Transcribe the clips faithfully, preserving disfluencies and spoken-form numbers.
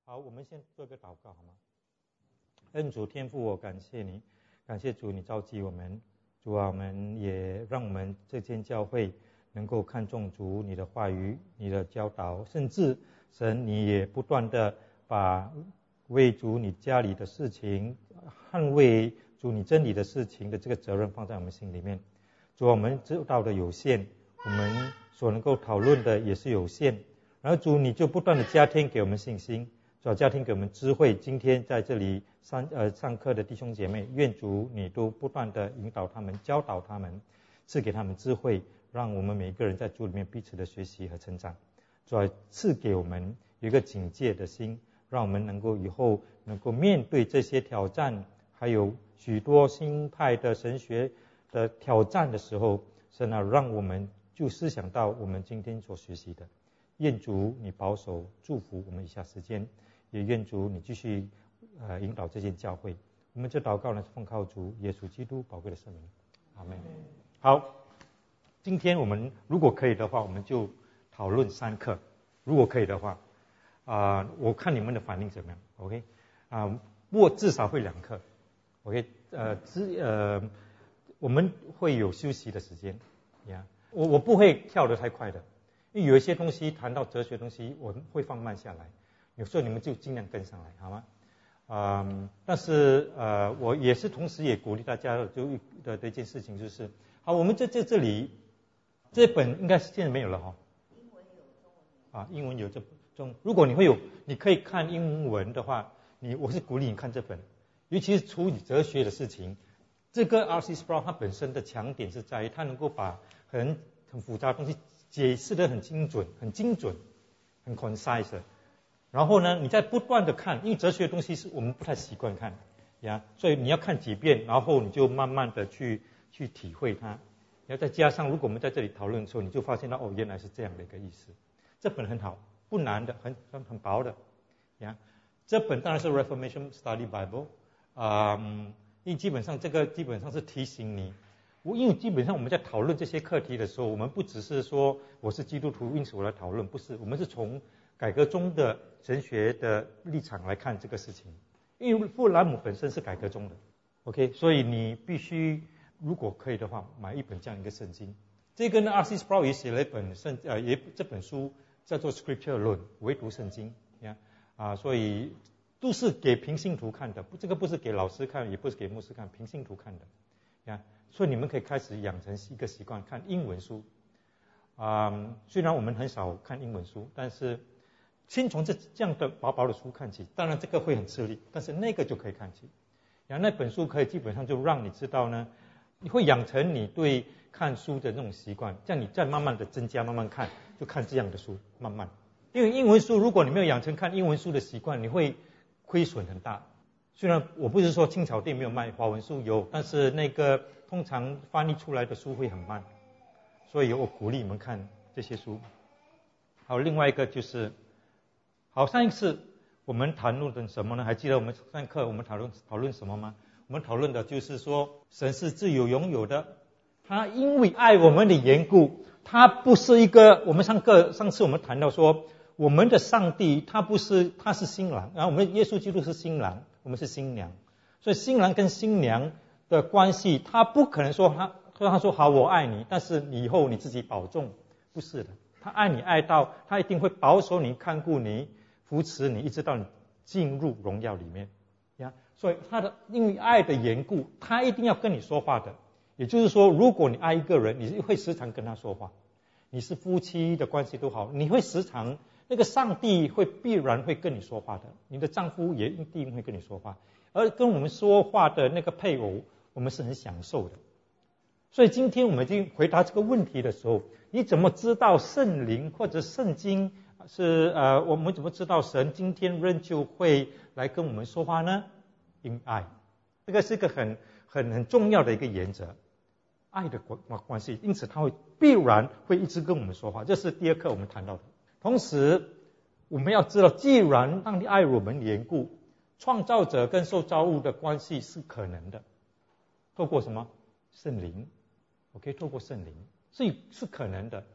好，我们先做个祷告好吗？恩主天父，我感谢你，感谢主，你召集我们，主啊，我们也让我们这间教会能够看重主你的话语、你的教导，甚至神你也不断的把为主你家里的事情、捍卫主你真理的事情的这个责任放在我们心里面。主啊，我们知道的有限，我们所能够讨论的也是有限，然后主你就不断的加添给我们信心。主要加添给我们智慧，今天在这里上呃上课的弟兄姐妹，愿主你都不断的引导他们、教导他们，赐给他们智慧，让我们每一个人在主里面彼此的学习和成长。主要赐给我们有一个警戒的心，让我们能够以后能够面对这些挑战，还有许多新派的神学的挑战的时候，神啊，让我们就思想到我们今天所学习的。愿主你保守祝福我们以下时间。也愿主你继续呃引导这间教会，我们这祷告呢是奉靠主耶稣基督宝贵的圣名，阿们。好，今天我们如果可以的话，我们就讨论三课，如果可以的话，啊、呃，我看你们的反应怎么样 ？OK， 啊、呃，不过至少会两课 ，OK， 呃，之呃，我们会有休息的时间，呀，我我不会跳得太快的，因为有一些东西谈到哲学的东西，我会放慢下来。有时候你们就尽量跟上来，好吗？嗯，但是呃，我也是同时也鼓励大家就的的一件事情就是，好，我们在这这里这本应该是现在没有了哈。英文有，中文有。啊，英文有这中，如果你会有，你可以看英文的话，你我是鼓励你看这本，尤其是处理哲学的事情。这个 R C Sproul 它本身的强点是在于它能够把很很复杂的东西解释得很精准、很精准、很 concise。然后呢，你在不断的看，因为哲学的东西是我们不太习惯看呀，所以你要看几遍，然后你就慢慢的去去体会它。然后再加上，如果我们在这里讨论的时候，你就发现到哦，原来是这样的一个意思。这本很好，不难的，很很很薄的呀。这本当然是 Reformation Study Bible， 啊、嗯，因为基本上这个基本上是提醒你，我因为基本上我们在讨论这些课题的时候，我们不只是说我是基督徒，因此我来讨论，不是，我们是从改革中的神学的立场来看这个事情，因为富兰姆本身是改革中的 ，OK， 所以你必须如果可以的话，买一本这样一个圣经。这个呢 ，R C Sproul 也写了一本圣呃，也这本书叫做 Scripture 论，唯独圣经呀啊，所以都是给平信徒看的，这个不是给老师看，也不是给牧师看，平信徒看的呀。所以你们可以开始养成一个习惯，看英文书啊、嗯。虽然我们很少看英文书，但是先从这这样的薄薄的书看起，当然这个会很吃力，但是那个就可以看起。然后那本书可以基本上就让你知道呢，你会养成你对看书的那种习惯，这样你再慢慢的增加，慢慢看，就看这样的书，慢慢。因为英文书如果你没有养成看英文书的习惯，你会亏损很大。虽然我不是说青草店没有卖华文书，有，但是那个通常翻译出来的书会很慢，所以我鼓励你们看这些书。好，另外一个就是。好，上一次我们谈论的什么呢？还记得我们上课我们讨论讨论什么吗？我们讨论的就是说，神是自由拥有的，他因为爱我们的缘故，他不是一个，我们上课上次我们谈到说，我们的上帝他不是，他是新郎，然后我们耶稣基督是新郎，我们是新娘，所以新郎跟新娘的关系，他不可能说他他说好我爱你，但是你以后你自己保重，不是的，他爱你爱到他一定会保守你、看顾你。扶持你一直到你进入荣耀里面呀，所以他的因为爱的缘故，他一定要跟你说话的。也就是说，如果你爱一个人，你会时常跟他说话。你是夫妻的关系都好，你会时常那个上帝会必然会跟你说话的，你的丈夫也一定会跟你说话，而跟我们说话的那个配偶，我们是很享受的。所以今天我们已经回答这个问题的时候，你怎么知道圣灵或者圣经？是呃，我们怎么知道神今天仍旧会来跟我们说话呢？因爱，这个是一个很很很重要的一个原则，爱的关关系，因此他会必然会一直跟我们说话，这是第二课我们谈到的。同时，我们要知道，既然上帝爱我们缘故，创造者跟受造物的关系是可能的，透过什么？圣灵 ，OK， 透过圣灵，所以是可能的。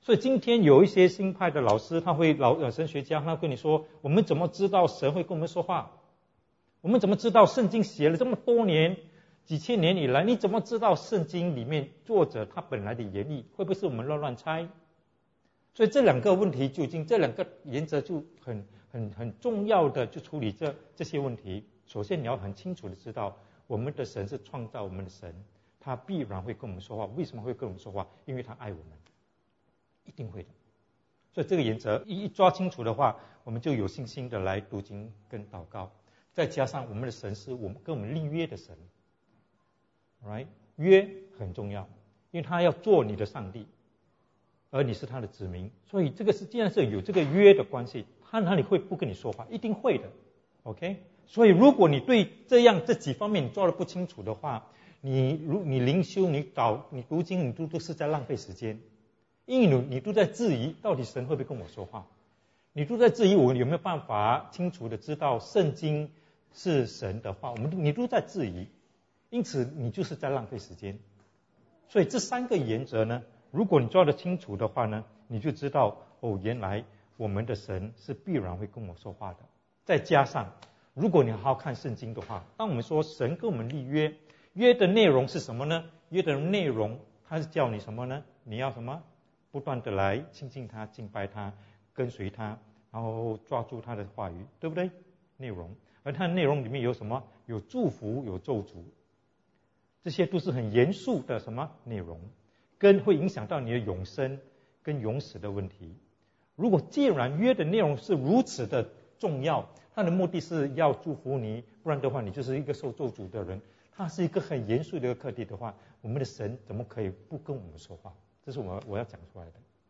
所以今天有一些新派的老师，他会老神学家，他跟你说，我们怎么知道神会跟我们说话？我们怎么知道圣经写了这么多年？几千年以来，你怎么知道圣经里面作者他本来的原意？会不会是我们乱乱猜？所以这两个问题究竟，这两个原则就很很很重要的就处理这这些问题。首先你要很清楚的知道，我们的神是创造我们的神，他必然会跟我们说话。为什么会跟我们说话？因为他爱我们，一定会的。所以这个原则一一抓清楚的话，我们就有信心的来读经跟祷告。再加上我们的神是我们跟我们立约的神。Right? 约很重要，因为他要做你的上帝，而你是他的子民，所以这个是既然是有这个约的关系，他哪里会不跟你说话？一定会的 ，OK？ 所以如果你对这样这几方面你做得不清楚的话，你如你灵修、你祷、你读经，你都都是在浪费时间，因为你你都在质疑到底神会不会跟我说话，你都在质疑我有没有办法清楚的知道圣经是神的话，我们你都在质疑。因此你就是在浪费时间。所以这三个原则呢，如果你抓得清楚的话呢，你就知道哦，原来我们的神是必然会跟我说话的。再加上如果你好好看圣经的话，当我们说神跟我们立约，约的内容是什么呢？约的内容他是叫你什么呢？你要什么？不断的来亲近他，敬拜他，跟随他，然后抓住他的话语，对不对？内容。而它的内容里面有什么？有祝福，有咒诅，这些都是很严肃的什么内容，跟会影响到你的永生跟永死的问题。如果既然约的内容是如此的重要，它的目的是要祝福你，不然的话你就是一个受咒诅的人，它是一个很严肃的一个课题的话，我们的神怎么可以不跟我们说话？这是我我要讲出来的。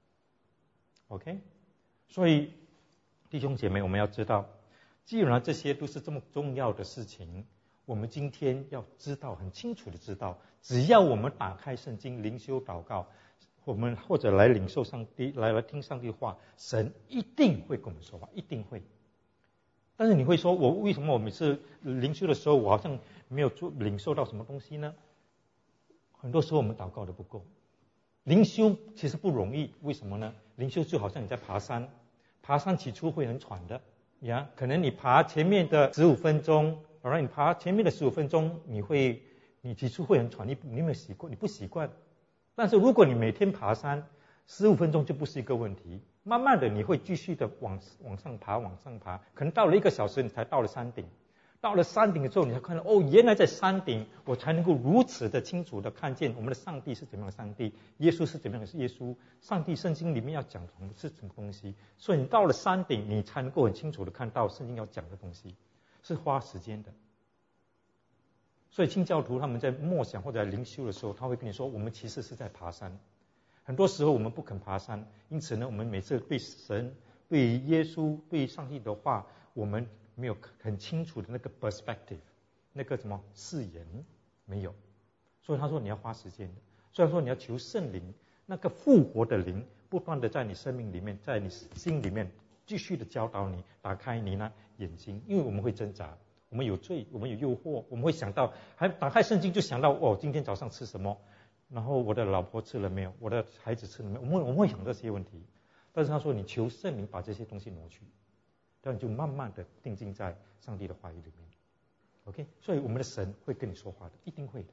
OK， 所以弟兄姐妹，我们要知道，既然这些都是这么重要的事情，我们今天要知道，很清楚的知道，只要我们打开圣经灵修祷告，我们或者来领受上帝，来来听上帝话，神一定会跟我们说话，一定会。但是你会说，我为什么我每次灵修的时候，我好像没有做领受到什么东西呢？很多时候我们祷告的不够。灵修其实不容易，为什么呢？灵修就好像你在爬山，爬山起初会很喘的呀，可能你爬前面的十五分钟，然后你爬前面的十五分钟，你会你起初会很喘，你你没有习惯，你不习惯。但是如果你每天爬山，十五分钟就不是一个问题，慢慢的你会继续的往往上爬，往上爬，可能到了一个小时，你才到了山顶。到了山顶的时候，你才看到哦，原来在山顶，我才能够如此的清楚的看见我们的上帝是怎么样的上帝，耶稣是怎么样的是耶稣，上帝圣经里面要讲的是什么东西。所以你到了山顶，你才能够很清楚的看到圣经要讲的东西，是花时间的。所以清教徒他们在默想或者在灵修的时候，他会跟你说，我们其实是在爬山。很多时候我们不肯爬山，因此呢，我们每次对神、对耶稣、对上帝的话，我们没有很清楚的那个 perspective， 那个什么视野没有。所以他说你要花时间的，所以说你要求圣灵，那个复活的灵不断的在你生命里面，在你心里面继续的教导你，打开你那眼睛，因为我们会挣扎，我们有罪，我们有诱惑，我们会想到，还打开圣经就想到哦，今天早上吃什么，然后我的老婆吃了没有，我的孩子吃了没有，我们我们会想这些问题。但是他说你求圣灵把这些东西挪去，这样就慢慢的定睛在上帝的话语里面。 OK， 所以我们的神会跟你说话的，一定会的。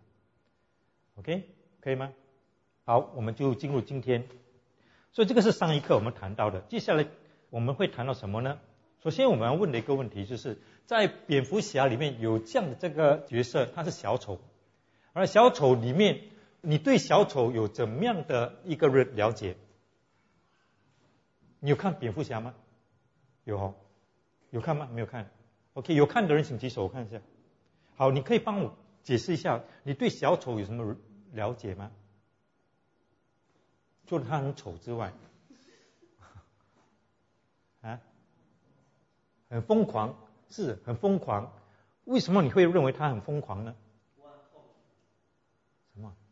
OK， 可以吗？好，我们就进入今天。所以这个是上一课我们谈到的，接下来我们会谈到什么呢？首先我们要问的一个问题就是，在蝙蝠侠里面有这样的这个角色，他是小丑，而小丑里面你对小丑有怎么样的一个了解？你有看蝙蝠侠吗？有哦，有看吗？没有看。 OK， 有看的人请举手，我看一下。好，你可以帮我解释一下，你对小丑有什么了解吗？除了他很丑之外，啊，很疯狂，是很疯狂。为什么你会认为他很疯狂呢？什么？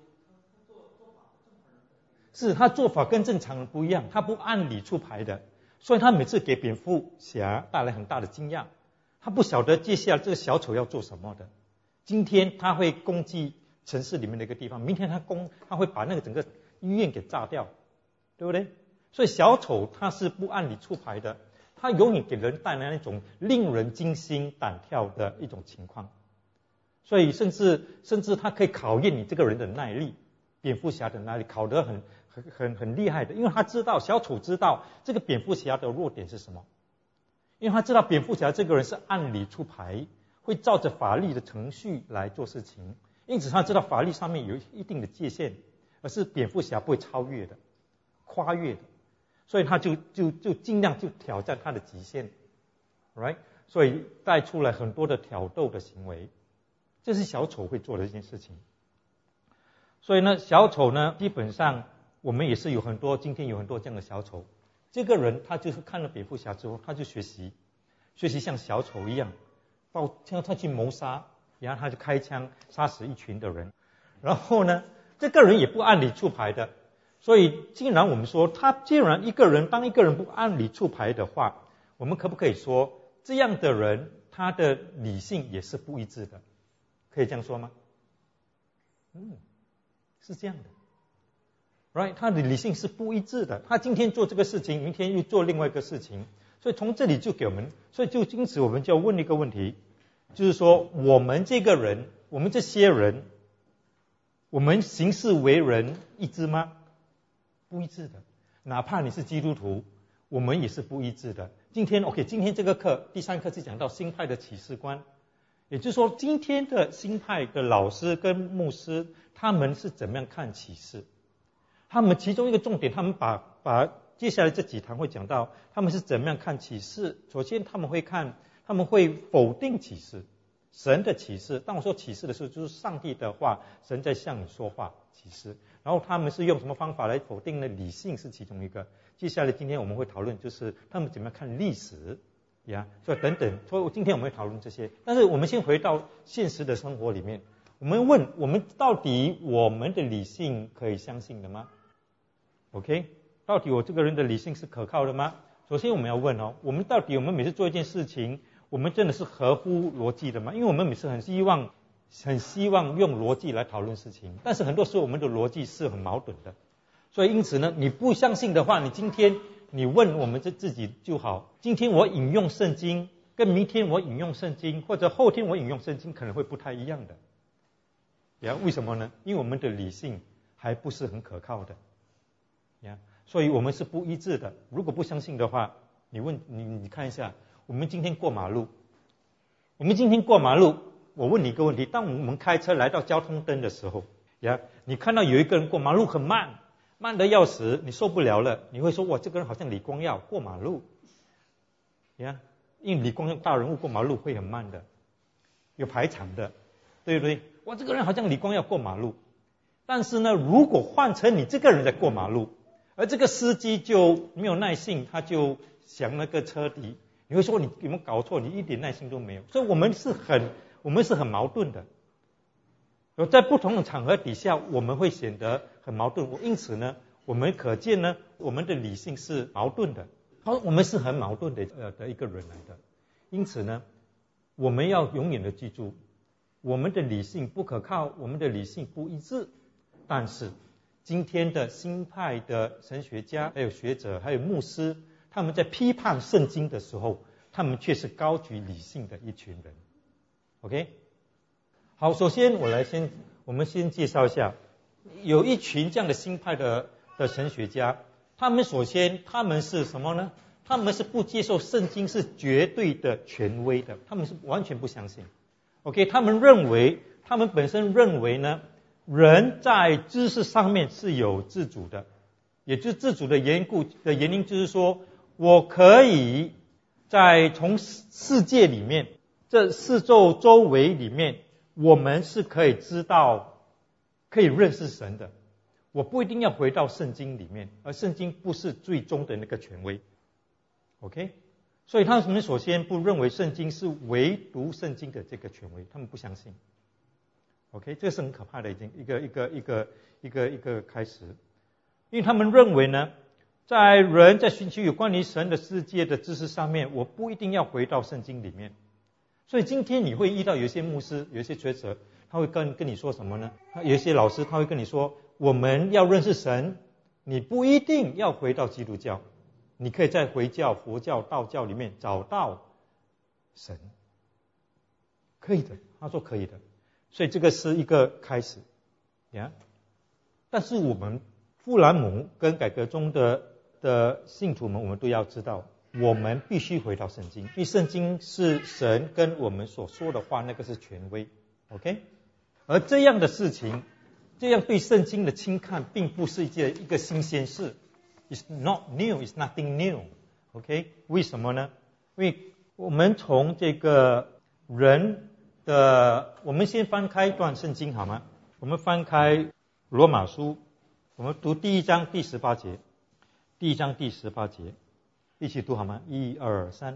是他做法跟正常人不一样，他不按理出牌的，所以他每次给蝙蝠侠带来很大的惊讶。他不晓得接下来这个小丑要做什么的。今天他会攻击城市里面的一个地方，明天他攻他会把那个整个医院给炸掉， 对不对？所以小丑他是不按理出牌的，他永远给人带来那种令人惊心胆跳的一种情况。所以甚至甚至他可以考验你这个人的耐力，蝙蝠侠的耐力考得很很很很厉害的，因为他知道小丑知道这个蝙蝠侠的弱点是什么，因为他知道蝙蝠侠这个人是按理出牌，会照着法律的程序来做事情，因此他知道法律上面有一定的界限，而是蝙蝠侠不会超越的、跨越的，所以他就就就尽量就挑战他的极限 ，right？ 所以带出来很多的挑逗的行为。这是小丑会做的一件事情。所以呢，小丑呢，基本上我们也是有很多，今天有很多这样的小丑。这个人他就是看了蝙蝠侠之后，他就学习，学习像小丑一样，到像他去谋杀，然后他就开枪杀死一群的人。然后呢，这个人也不按理出牌的。所以既然我们说他既然一个人当一个人不按理出牌的话，我们可不可以说这样的人他的理性也是不一致的？可以这样说吗？嗯，是这样的 ，right？ 他的理性是不一致的，他今天做这个事情，明天又做另外一个事情，所以从这里就给我们，所以就因此我们就要问一个问题，就是说我们这个人，我们这些人，我们行事为人一致吗？不一致的，哪怕你是基督徒，我们也是不一致的。今天 OK， 今天这个课第三课是讲到新派的启示观。也就是说，今天的新派的老师跟牧师，他们是怎么样看启示？他们其中一个重点，他们把把接下来这几堂会讲到，他们是怎么样看启示。首先，他们会看，他们会否定启示，神的启示。当我说启示的时候，就是上帝的话，神在向你说话，启示。然后他们是用什么方法来否定呢？理性是其中一个。接下来今天我们会讨论，就是他们怎么样看历史。呀，所以等等，所以今天我们会讨论这些。但是我们先回到现实的生活里面，我们问我们到底我们的理性可以相信的吗 ？OK， 到底我这个人的理性是可靠的吗？首先我们要问哦，我们到底我们每次做一件事情，我们真的是合乎逻辑的吗？因为我们每次很希望很希望用逻辑来讨论事情，但是很多时候我们的逻辑是很矛盾的。所以因此呢，你不相信的话，你今天你问我们这自己就好，今天我引用圣经，跟明天我引用圣经，或者后天我引用圣经，可能会不太一样的。呀，为什么呢？因为我们的理性还不是很可靠的。呀，所以我们是不一致的。如果不相信的话，你问你你看一下，我们今天过马路，我们今天过马路，我问你一个问题：当我们开车来到交通灯的时候，呀，你看到有一个人过马路很慢。慢得要死，你受不了了，你会说哇，这个人好像李光耀过马路，呀，因为李光耀大人物过马路会很慢的，有排场的，对不对？哇，这个人好像李光耀过马路。但是呢，如果换成你这个人在过马路，而这个司机就没有耐性，他就想那个车底，你会说你有没有搞错？你一点耐心都没有。所以我们是很，我们是很矛盾的。在不同的场合底下，我们会显得很矛盾。因此呢，我们可见呢，我们的理性是矛盾的。好，我们是很矛盾的呃的一个人来的。因此呢，我们要永远的记住，我们的理性不可靠，我们的理性不一致。但是今天的新派的神学家、还有学者、还有牧师，他们在批判圣经的时候，他们却是高举理性的一群人。OK。好，首先我来先，我们先介绍一下，有一群这样的新派的的神学家，他们首先他们是什么呢？他们是不接受圣经是绝对的权威的，他们是完全不相信。OK， 他们认为，他们本身认为呢，人在知识上面是有自主的，也就是自主的缘故的原因就是说，我可以在从世界里面，这四周周围里面。我们是可以知道，可以认识神的。我不一定要回到圣经里面，而圣经不是最终的那个权威。OK， 所以他们首先不认为圣经是唯独圣经的这个权威，他们不相信。OK， 这是很可怕的一件一个一个一个一个一个开始，因为他们认为呢，在人在寻求有关于神的世界的知识上面，我不一定要回到圣经里面。所以今天你会遇到有一些牧师、有一些学者，他会跟跟你说什么呢？有一些老师他会跟你说，我们要认识神， 你不一定要回到基督教，你可以在回教、佛教、道教里面找到神，可以的。他说可以的，所以这个是一个开始呀。但是我们富兰姆跟改革中的的信徒们，我们都要知道，我们必须回到圣经，因为圣经是神跟我们所说的话，那个是权威 ，OK？ 而这样的事情，这样对圣经的轻看，并不是一件一个新鲜事 ，It's not new, it's nothing new， OK？ 为什么呢？因为我们从这个人的，我们先翻开一段圣经好吗？我们翻开罗马书，我们读第一章第十八节，第一章第十八节，一起读好吗？一二三。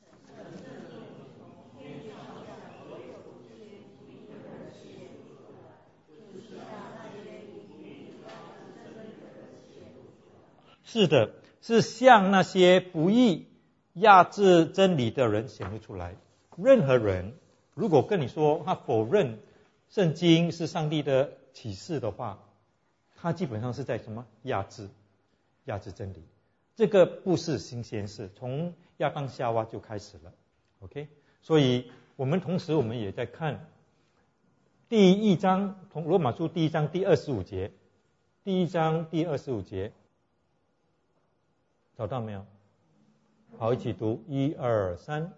是的，是向那些不义压制真理的人显露出来。任何人如果跟你说他否认圣经是上帝的启示的话，他基本上是在什么压制压制真理。这个不是新鲜事，从亚当夏娃就开始了 OK？ 所以我们同时我们也在看第一章，从罗马书第一章第二十五节，第一章第二十五节，找到没有？好，一起读，一二三。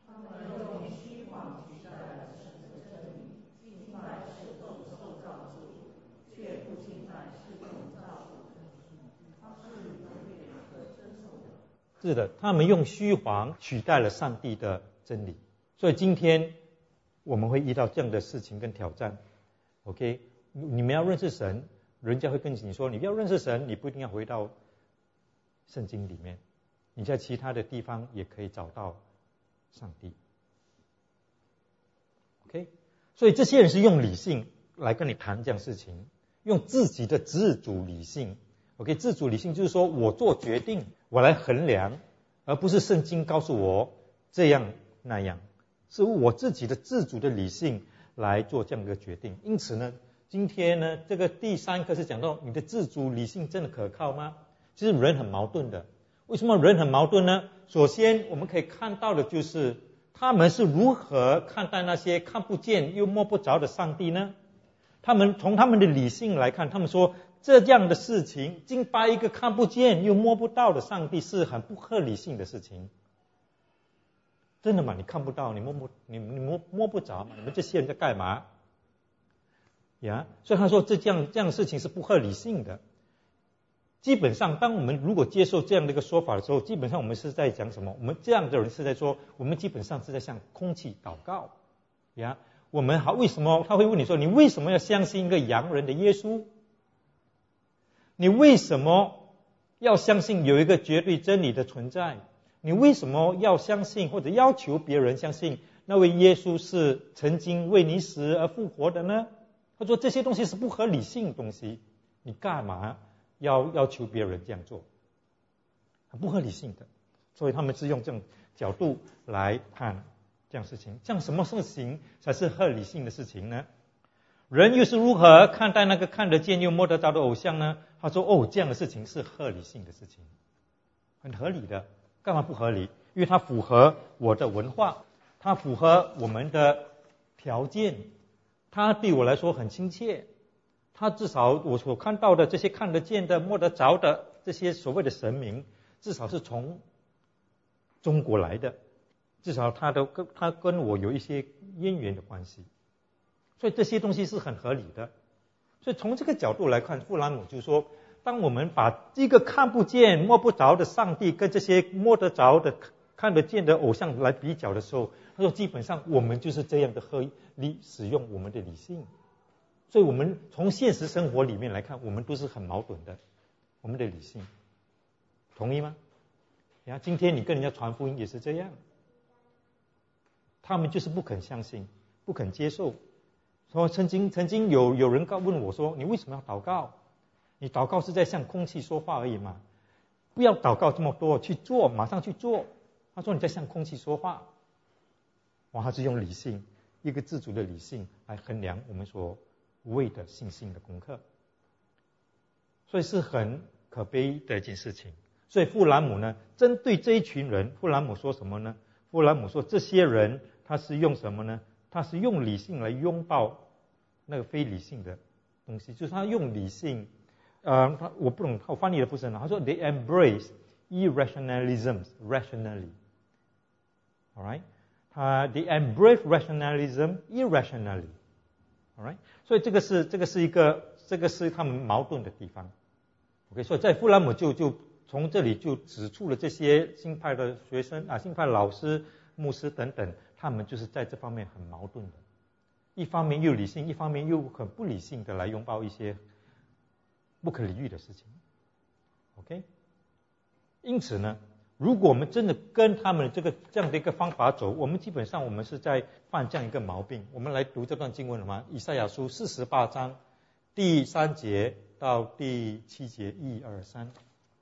是的，他们用虚谎取代了上帝的真理，所以今天我们会遇到这样的事情跟挑战。OK， 你们要认识神，人家会跟你说，你要认识神，你不一定要回到圣经里面，你在其他的地方也可以找到上帝。OK， 所以这些人是用理性来跟你谈这样事情，用自己的自主理性。OK， 自主理性就是说我做决定，我来衡量，而不是圣经告诉我这样那样，是我自己的自主的理性来做这样的决定。因此呢，今天呢，这个第三课是讲到你的自主理性真的可靠吗？其实人很矛盾的。为什么人很矛盾呢？首先我们可以看到的就是他们是如何看待那些看不见又摸不着的上帝呢？他们从他们的理性来看，他们说这样的事情敬拜一个看不见又摸不到的上帝是很不合理性的事情。真的吗？你看不到，你摸不你你摸摸不着嘛？你们这些人在干嘛呀？所以他说这样这样的事情是不合理性的。基本上当我们如果接受这样的一个说法的时候，基本上我们是在讲什么？我们这样的人是在说，我们基本上是在向空气祷告呀。我们好，为什么他会问你说，你为什么要相信一个洋人的耶稣？你为什么要相信有一个绝对真理的存在？你为什么要相信或者要求别人相信那位耶稣是曾经为你死而复活的呢？他说这些东西是不合理性的东西，你干嘛要要求别人这样做？很不合理性的。所以他们是用这种角度来看这样事情，这样什么事情才是合理性的事情呢？人又是如何看待那个看得见又摸得到的偶像呢？他说哦，这样的事情是合理性的事情，很合理的。干嘛不合理？因为它符合我的文化，它符合我们的条件，它对我来说很亲切，它至少我所看到的这些看得见的摸得着的这些所谓的神明，至少是从中国来的，至少他都跟他跟我有一些渊源的关系，所以这些东西是很合理的。所以从这个角度来看，富兰姆就说，当我们把这个看不见摸不着的上帝跟这些摸得着的看得见的偶像来比较的时候，他说基本上我们就是这样的合理使用我们的理性。所以我们从现实生活里面来看，我们都是很矛盾的，我们的理性。同意吗？然后今天你跟人家传福音也是这样，他们就是不肯相信，不肯接受。说曾经曾经有有人告问我说，你为什么要祷告？你祷告是在向空气说话而已嘛，不要祷告这么多，去做，马上去做。他说你在向空气说话。哇，他是用理性，一个自主的理性来衡量我们所谓的信心的功课，所以是很可悲的一件事情。所以富兰姆呢，针对这一群人，富兰姆说什么呢？富兰姆说，这些人他是用什么呢？他是用理性来拥抱那个非理性的东西，就是他用理性，呃，他我不懂，我翻译的不是很好。他说 they embrace irrationalism rationally，all right， 他 they embrace rationalism irrationally，all right， 所以这个是这个是一个这个是他们矛盾的地方。OK， 所以在富兰姆就就从这里就指出了这些新派的学生啊，新派老师、牧师等等，他们就是在这方面很矛盾的，一方面又理性，一方面又很不理性的来拥抱一些不可理喻的事情。OK， 因此呢，如果我们真的跟他们这个这样的一个方法走，我们基本上我们是在犯这样一个毛病。我们来读这段经文了吗？以赛亚书四十八章第三节到第七节，一二三。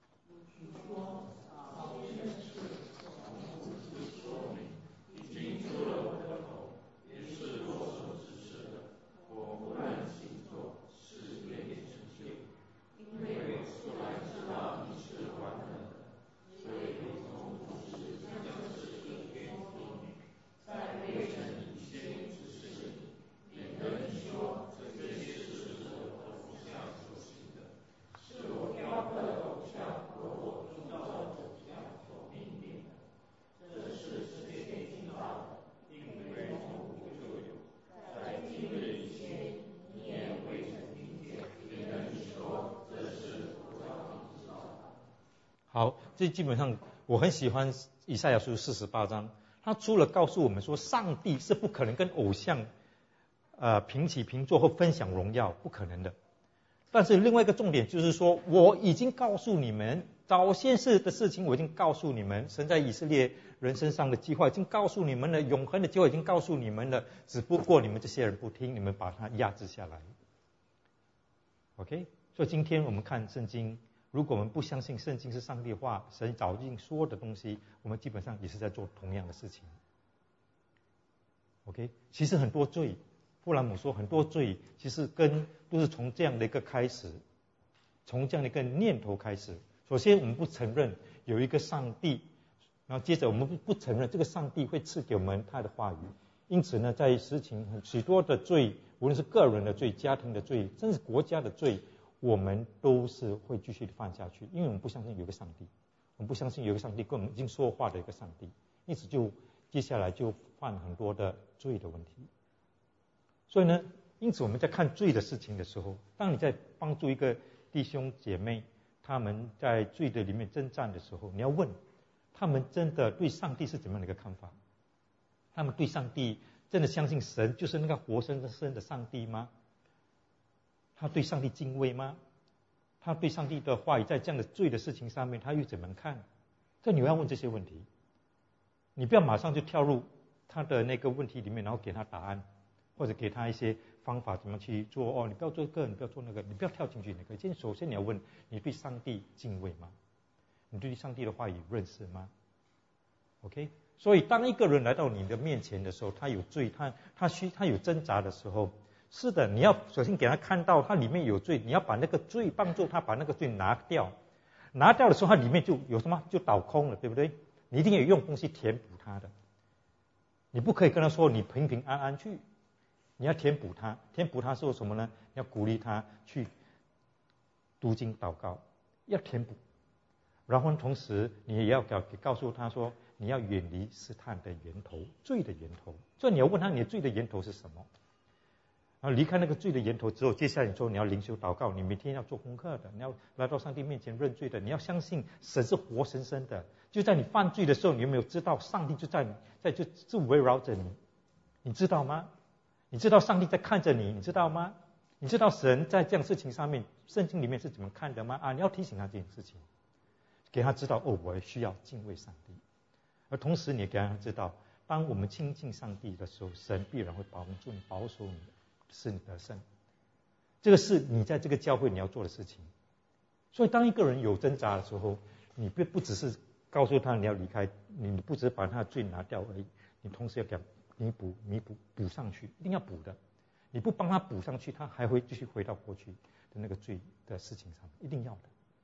好，这基本上我很喜欢以赛亚书四十八章，他除了告诉我们说上帝是不可能跟偶像呃平起平坐或分享荣耀，不可能的。但是另外一个重点就是说，我已经告诉你们早先世的事情，我已经告诉你们，神在以色列人身上的计划已经告诉你们了，永恒的计划已经告诉你们了，只不过你们这些人不听，你们把它压制下来。OK， 所以今天我们看圣经，如果我们不相信圣经是上帝的话，神早已经说的东西，我们基本上也是在做同样的事情。OK， 其实很多罪，富兰姆说很多罪其实跟都是从这样的一个开始，从这样的一个念头开始。首先我们不承认有一个上帝，然后接着我们不承认这个上帝会赐给我们他的话语。因此呢，在事情许多的罪，无论是个人的罪、家庭的罪，甚至国家的罪，我们都是会继续的犯下去，因为我们不相信有个上帝，我们不相信有个上帝跟我们已经说话的一个上帝，因此就接下来就犯很多的罪的问题。所以呢，因此我们在看罪的事情的时候，当你在帮助一个弟兄姐妹他们在罪的里面征战的时候，你要问他们真的对上帝是怎么样的一个看法？他们对上帝真的相信神就是那个活生生的上帝吗？他对上帝敬畏吗？他对上帝的话语在这样的罪的事情上面他又怎么看？这你要问这些问题，你不要马上就跳入他的那个问题里面，然后给他答案，或者给他一些方法怎么去做。哦，你不要做这个，你不要做那个，你不要跳进去那个。今天首先你要问，你对上帝敬畏吗？你对上帝的话语认识吗 ？OK， 所以当一个人来到你的面前的时候，他有罪，他他需他有挣扎的时候，是的，你要首先给他看到他里面有罪，你要把那个罪帮助他把那个罪拿掉，拿掉的时候，他里面就有什么就倒空了，对不对？你一定要用东西填补他的，你不可以跟他说你平平安安去，你要填补他，填补他说什么呢？要鼓励他去读经祷告，要填补。然后同时你也要告告诉他说，你要远离试探的源头，罪的源头。所以你要问他，你的罪的源头是什么？然后离开那个罪的源头之后，接下来你说你要灵修祷告，你每天要做功课的，你要来到上帝面前认罪的，你要相信神是活生生的。就在你犯罪的时候，你有没有知道上帝就在在就就围绕着你？你知道吗？你知道上帝在看着你，你知道吗？你知道神在这样事情上面，圣经里面是怎么看的吗？啊，你要提醒他这件事情，给他知道哦，我需要敬畏上帝。而同时你也给他知道，当我们亲近上帝的时候，神必然会保住你，保守你，使你得胜。这个是你在这个教会你要做的事情。所以当一个人有挣扎的时候，你不不只是告诉他你要离开，你不只是把他的罪拿掉而已，你同时要给他弥补弥补补上去，一定要补的。你不帮他补上去，他还会继续回到过去的那个罪的事情上，一定要的。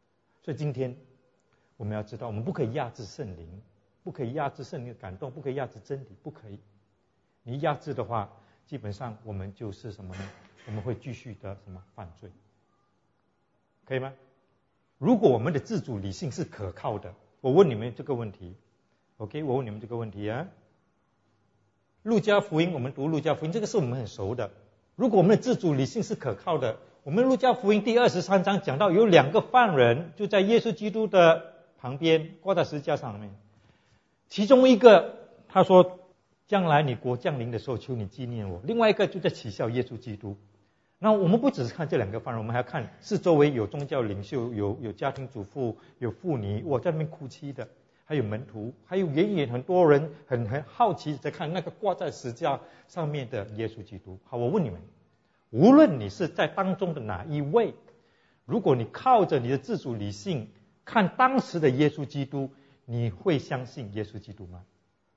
所以今天我们要知道，我们不可以压制圣灵，不可以压制圣灵的感动，不可以压制真理，不可以。你压制的话，基本上我们就是什么呢？我们会继续的什么犯罪，可以吗？如果我们的自主理性是可靠的，我问你们这个问题 ，OK？ 我问你们这个问题啊。路加福音，我们读路加福音，这个是我们很熟的。如果我们的自主理性是可靠的，我们路加福音第二十三章讲到有两个犯人就在耶稣基督的旁边挂在十字架上面，其中一个他说，将来你国降临的时候，求你纪念我。另外一个就在取笑耶稣基督。那我们不只是看这两个犯人，我们还要看是周围有宗教领袖，有有家庭主妇，有妇女，我在那边哭泣的，还有门徒，还有远远很多人很很好奇在看那个挂在十字架上面的耶稣基督。好，我问你们，无论你是在当中的哪一位，如果你靠着你的自主理性看当时的耶稣基督，你会相信耶稣基督吗？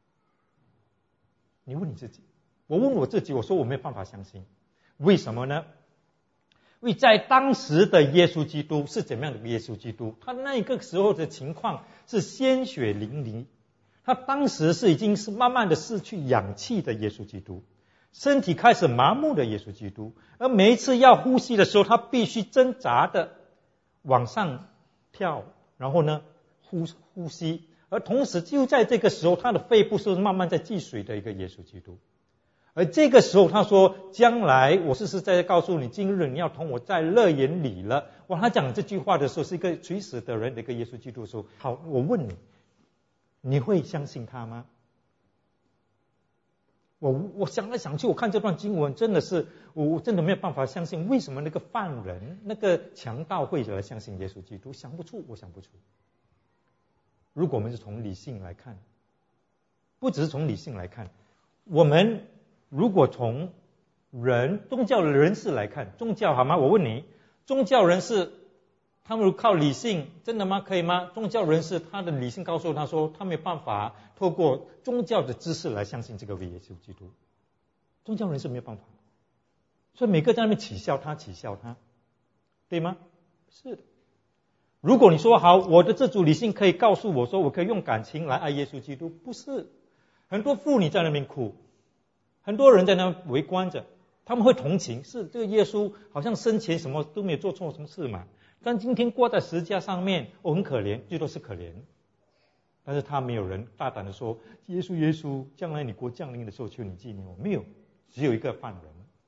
你问你自己，我问我自己，我说我没有办法相信。为什么呢？因为在当时的耶稣基督是怎么样的耶稣基督？他那个时候的情况是鲜血淋漓，他当时是已经是慢慢的失去氧气的耶稣基督，身体开始麻木的耶稣基督，而每一次要呼吸的时候，他必须挣扎的往上跳，然后呢呼呼吸，而同时就在这个时候，他的肺部是慢慢在积水的一个耶稣基督。而这个时候他说，将来我是实在告诉你，今日你要同我在乐园里了。哇，他讲这句话的时候是一个垂死的人的一个耶稣基督的时候，好，我问你，你会相信他吗？我我想来想去，我看这段经文真的是，我真的没有办法相信，为什么那个犯人那个强盗会来相信耶稣基督？想不出，我想不出。如果我们是从理性来看，不只是从理性来看，我们如果从人宗教的人士来看，宗教好吗？我问你，宗教人士他们靠理性真的吗？可以吗？宗教人士他的理性告诉他说，他没有办法透过宗教的知识来相信这个耶稣基督。宗教人士没有办法，所以每个在那边取笑他，取笑他，对吗？是的。如果你说好，我的自主理性可以告诉我说，我可以用感情来爱耶稣基督，不是。很多妇女在那边哭，很多人在那围观着，他们会同情，是这个耶稣好像生前什么都没有做错什么事嘛，但今天挂在十字架上面，哦，很可怜，最多是可怜。但是他没有人大胆的说，耶稣耶稣，将来你国降临的时候，求你纪念我。没有，只有一个犯人。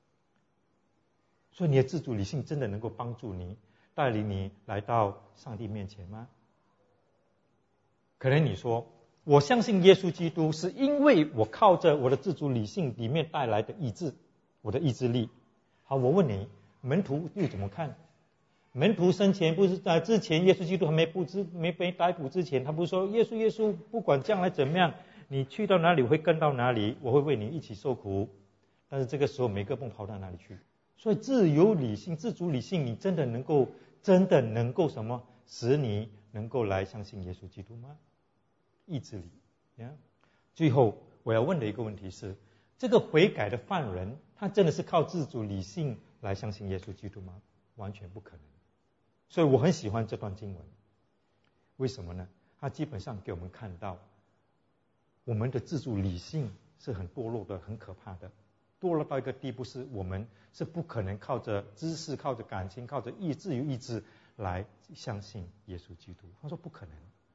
所以你的自主理性真的能够帮助你，带领你来到上帝面前吗？可能你说，我相信耶稣基督是因为我靠着我的自主理性里面带来的意志，我的意志力。好，我问你，门徒又怎么看？门徒生前不是在之前耶稣基督还没不知没被逮捕之前，他不是说耶稣耶稣，不管将来怎么样，你去到哪里我会跟到哪里，我会为你一起受苦。但是这个时候每个不跑到哪里去？所以自由理性、自主理性，你真的能够真的能够什么使你能够来相信耶稣基督吗？意志力。Yeah? 最后我要问的一个问题是，这个悔改的犯人，他真的是靠自主理性来相信耶稣基督吗？完全不可能。所以我很喜欢这段经文，为什么呢？它基本上给我们看到，我们的自主理性是很堕落的，很可怕的，堕落到一个地步，是我们是不可能靠着知识、靠着感情、靠着意志与意志来相信耶稣基督。他说不可能。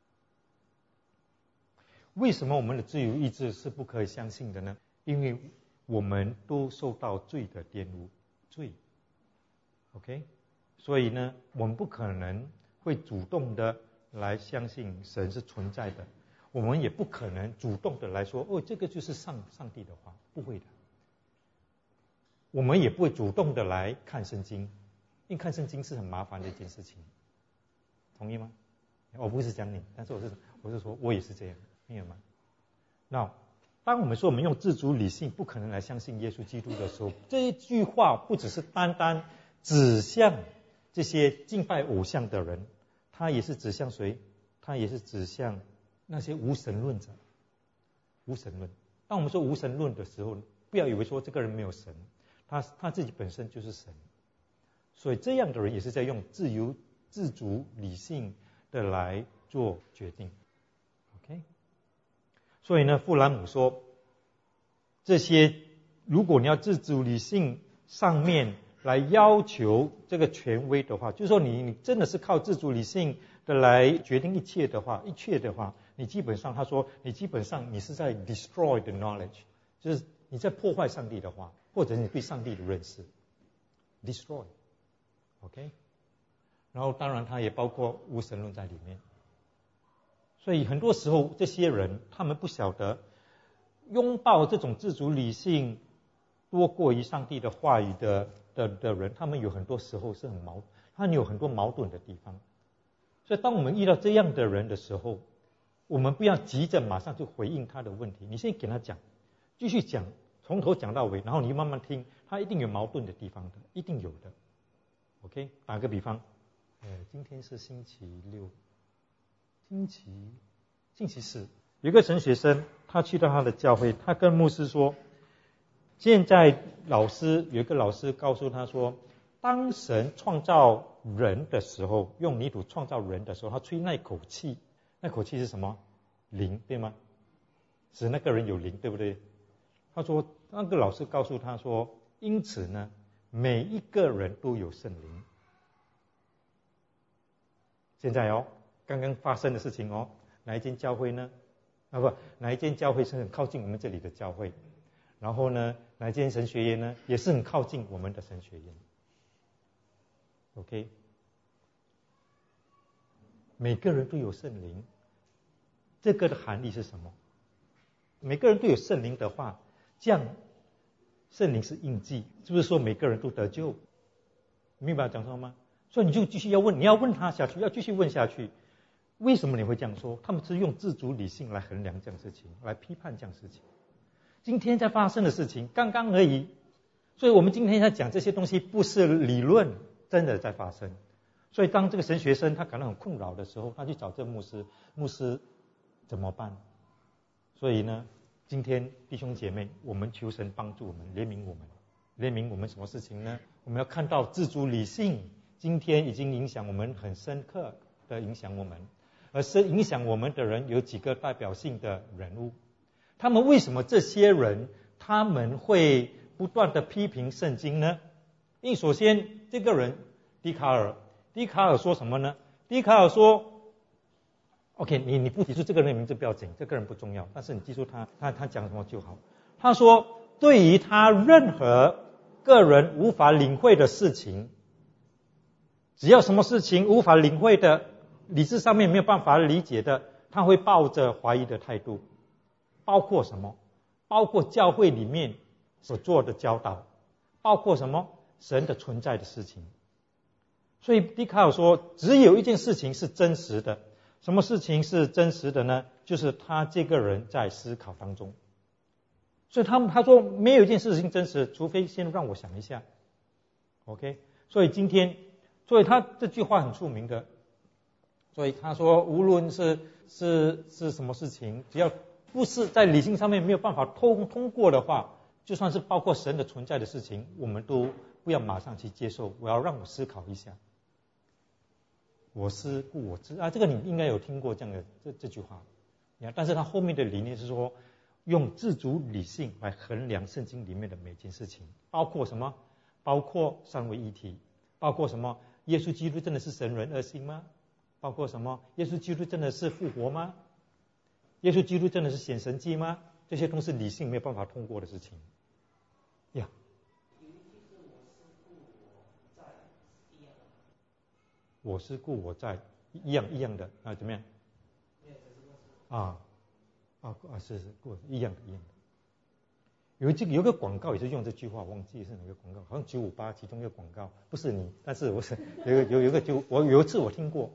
为什么我们的自由意志是不可以相信的呢？因为我们都受到罪的玷污，罪 OK， 所以呢我们不可能会主动的来相信神是存在的，我们也不可能主动的来说，哦，这个就是上上帝的话，不会的。我们也不会主动的来看圣经，因为看圣经是很麻烦的一件事情，同意吗？我不是讲你，但是我是我是说我也是这样，明白吗？那当我们说我们用自主理性不可能来相信耶稣基督的时候，这一句话不只是单单指向这些敬拜偶像的人，他也是指向谁？他也是指向那些无神论者。无神论，当我们说无神论的时候，不要以为说这个人没有神，他他自己本身就是神。所以这样的人也是在用自由、自主、理性的来做决定。OK， 所以呢，富兰姆说，这些如果你要自主理性上面来要求这个权威的话，就是说你你真的是靠自主理性的来决定一切的话，一切的话，你基本上他说，你基本上你是在 destroy the knowledge， 就是你在破坏上帝的话，或者你对上帝的认识 ，destroy，OK，、okay? 然后当然它也包括无神论在里面。所以很多时候这些人他们不晓得拥抱这种自主理性多过于上帝的话语的的的人，他们有很多时候是很矛，他们有很多矛盾的地方。所以当我们遇到这样的人的时候，我们不要急着马上就回应他的问题，你先给他讲，继续讲，从头讲到尾，然后你慢慢听，他一定有矛盾的地方的，一定有的。OK， 打个比方，呃，今天是星期六，星期星期四，有个神学生，他去到他的教会，他跟牧师说，现在老师有一个老师告诉他说，当神创造人的时候，用泥土创造人的时候，他吹那口气，那口气是什么？灵，对吗？使那个人有灵，对不对？他说，那个老师告诉他说，因此呢，每一个人都有圣灵。现在哦，刚刚发生的事情哦，哪一间教会呢？啊不，哪一间教会是很靠近我们这里的教会？然后呢，哪一间神学院呢，也是很靠近我们的神学院。OK， 每个人都有圣灵，这个的含义是什么？每个人都有圣灵的话，这样圣灵是印记，是不是说每个人都得救？明白我讲什么吗？所以你就继续要问，你要问他下去，要继续问下去。为什么你会这样说？他们是用自主理性来衡量这样事情，来批判这样事情。今天在发生的事情，刚刚而已。所以我们今天在讲这些东西，不是理论，真的在发生。所以当这个神学生他感到很困扰的时候，他去找这牧师，牧师怎么办？所以呢，今天弟兄姐妹，我们求神帮助我们，怜悯我们，怜悯我们什么事情呢？我们要看到自主理性，今天已经影响我们很深刻的影响我们，而是影响我们的人有几个代表性的人物。他们为什么这些人他们会不断的批评圣经呢？因为首先这个人笛卡尔，笛卡尔说什么呢？笛卡尔说 OK， 你你不提出这个人的名字不要紧，这个人不重要，但是你记住他他他讲什么就好。他说，对于他任何个人无法领会的事情，只要什么事情无法领会的，理智上面没有办法理解的，他会抱着怀疑的态度。包括什么？包括教会里面所做的教导，包括什么？神的存在的事情。所以笛卡尔说，只有一件事情是真实的。什么事情是真实的呢？就是他这个人在思考当中。所以他们他说没有一件事情真实，除非先让我想一下。OK， 所以今天，所以他这句话很出名的。所以他说，无论是是是什么事情，只要不是在理性上面没有办法通通过的话，就算是包括神的存在的事情，我们都不要马上去接受，我要让我思考一下。我思故我知啊，这个你应该有听过这样的这这句话。但是他后面的理念是说，用自主理性来衡量圣经里面的每件事情，包括什么？包括三位一体，包括什么？耶稣基督真的是神人二性吗？包括什么？耶稣基督真的是复活吗？耶稣基督真的是显神迹吗？这些都是理性没有办法通过的事情。呀、yeah. 我是故我在，一样一样的啊，怎么样？啊啊啊，是是故一样的，一样的。有这个有个广告也是用这句话，忘记是哪个广告，好像九五八其中一个广告，不是你，但是我是有有有一个就我有一次我听过。